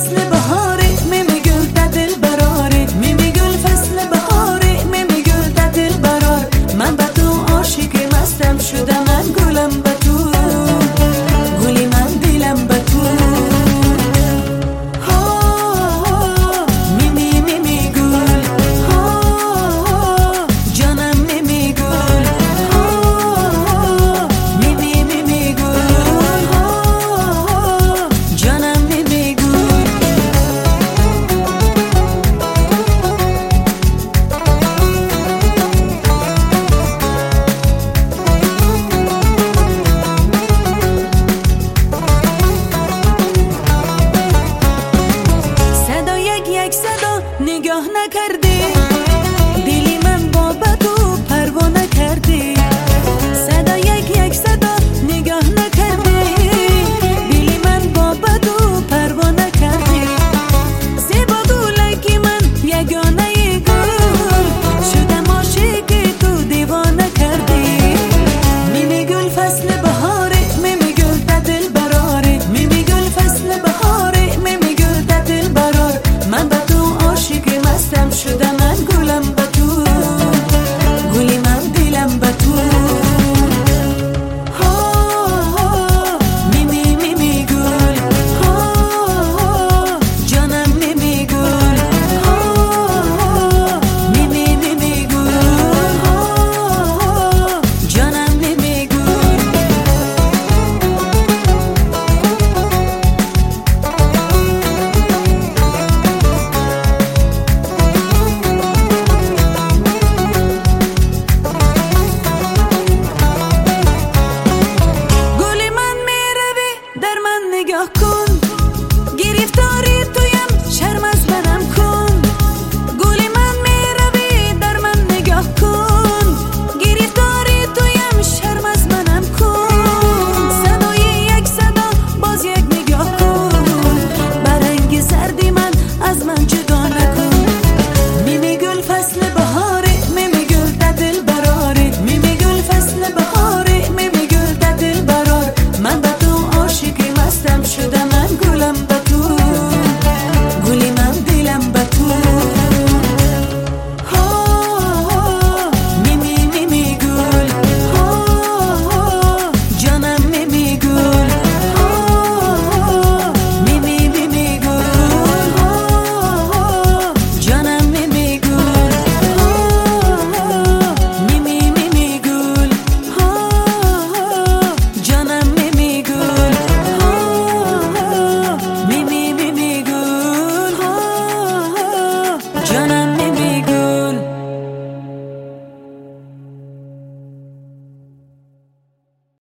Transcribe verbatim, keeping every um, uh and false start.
فصل بهاره میمی گل در دل براره میمی گل فصل بهاره میمی گل در دل برار من به تو عاشق مستم شدم من گلم به تو گلی من دلم به تو میمی میمی گل جانم میمی گل میمی میمی گل جانم میمی گل صدا یک یک صدا نگاه نکرد